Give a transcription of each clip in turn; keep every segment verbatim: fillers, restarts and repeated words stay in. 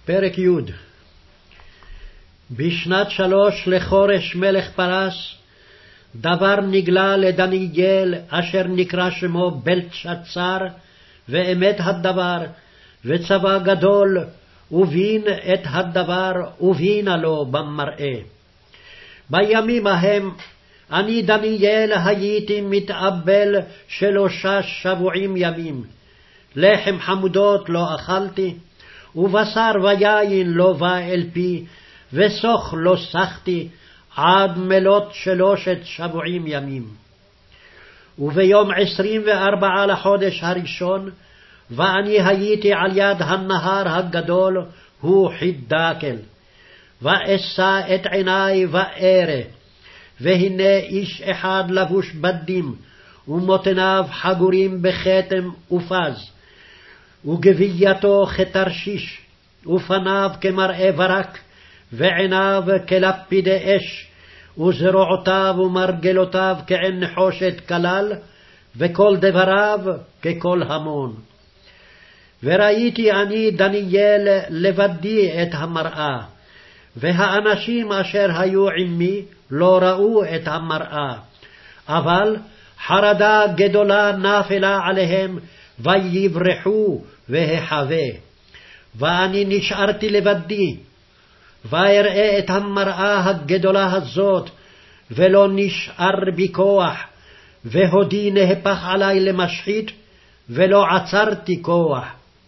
פרק י' בשנת שלוש לחורש מלך פרס, דבר נגלה לדניאל אשר נקרא שמו בלתשצר, ואמת הדבר, וצבא גדול, ובין את הדבר, ובינה לו במראה. בימים ההם אני דניאל הייתי מתאבל שלושה שבועים ימים, לחם חמודות לא אכלתי, ובשר ויין לא בא אל פי, וסוך לא סחתי, עד מלות שלושת שבועים ימים. וביום עשרים וארבעה לחודש הראשון, ואני הייתי על יד הנהר הגדול, הוא חידקל. ואשא את עיני וארא, והנה איש אחד לבוש בדים, ומותניו חגורים בכתם ופז, וגבייתו כתרשיש, ופניו כמראה ברק, ועיניו כלפידי אש, וזרועותיו ומרגלותיו כעין נחושת כלל, וכל דבריו ככל המון. וראיתי אני דניאל לבדי את המראה, והאנשים אשר היו עמי לא ראו את המראה, אבל חרדה גדולה נפלה עליהם, ויברחו והחווה. ואני נשארתי לבדי, ואראה את המראה הגדולה הזאת, ולא נשאר בי כוח, והודי נהפך עלי למשחית, ולא עצרתי כוח.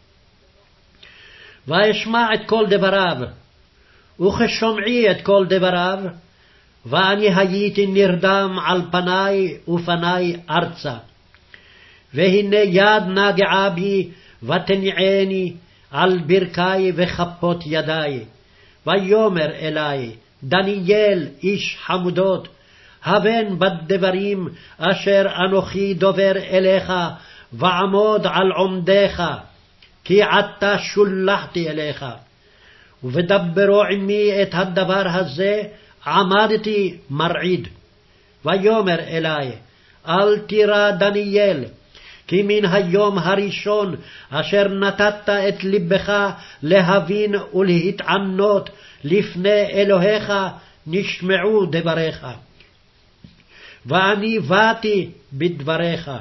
ואשמע את כל דבריו, וכשומעי את כל דבריו, ואני הייתי נרדם על פניי ופניי ארצה. והנה יד נגעה בי, ותניעני על ברכי וכפות ידי. ויאמר אלי, דניאל איש חמודות, הבן בדברים אשר אנוכי דובר אליך, ועמוד על עומדיך, כי עתה שולחתי אליך. ודברו עמי את הדבר הזה, עמדתי מרעיד. ויאמר אלי, אל תירא דניאל, כי מן היום הראשון אשר נתת את לבך להבין ולהתענות לפני אלוהיך, נשמעו דבריך. ואני באתי בדבריך.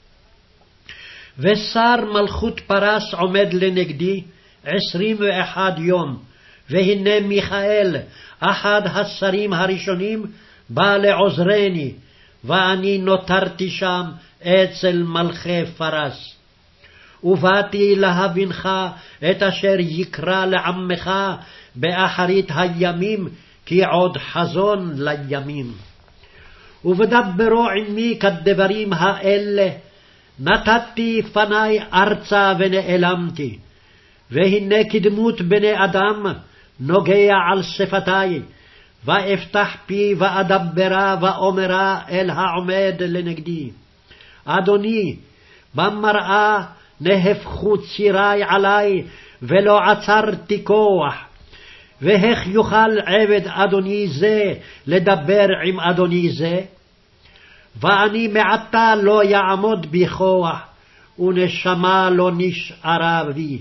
ושר מלכות פרס עומד לנגדי עשרים ואחד יום, והנה מיכאל, אחד השרים הראשונים, בא לעוזרני, ואני נותרתי שם אצל מלכי פרס. ובאתי להבינך את אשר יקרא לעמך באחרית הימים, כי עוד חזון לימים. ובדברו עמי כדברים האלה, נתתי פני ארצה ונעלמתי, והנה כדמות בני אדם נוגע על שפתי, ואפתח פי ואדברה ואומרה אל העומד לנגדי. אדוני, במראה נהפכו צירי עלי, ולא עצרתי כוח. והאיך יוכל עבד אדוני זה לדבר עם אדוני זה? ואני מעתה לא יעמוד בי כוח, ונשמה לא נשארה בי.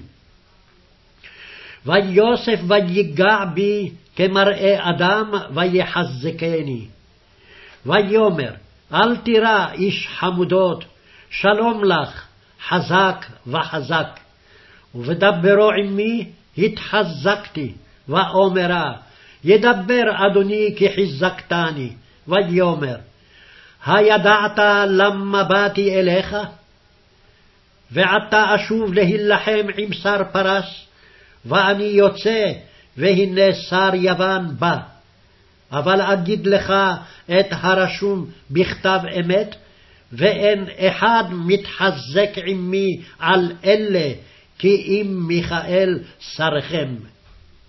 ויוסף ויגע בי כמראה אדם, ויחזקני. ויאמר, אל תירא איש חמודות, שלום לך, חזק וחזק. ובדברו עמי התחזקתי, ואומרה, ידבר אדוני כי חיזקתני. ויאמר, הידעת למה באתי אליך? ועתה אשוב להילחם עם שר פרס, ואני יוצא, והנה שר יוון בא. אבל אגיד לך את הרשום בכתב אמת, ואין אחד מתחזק עמי על אלה, כי אם מיכאל שרכם.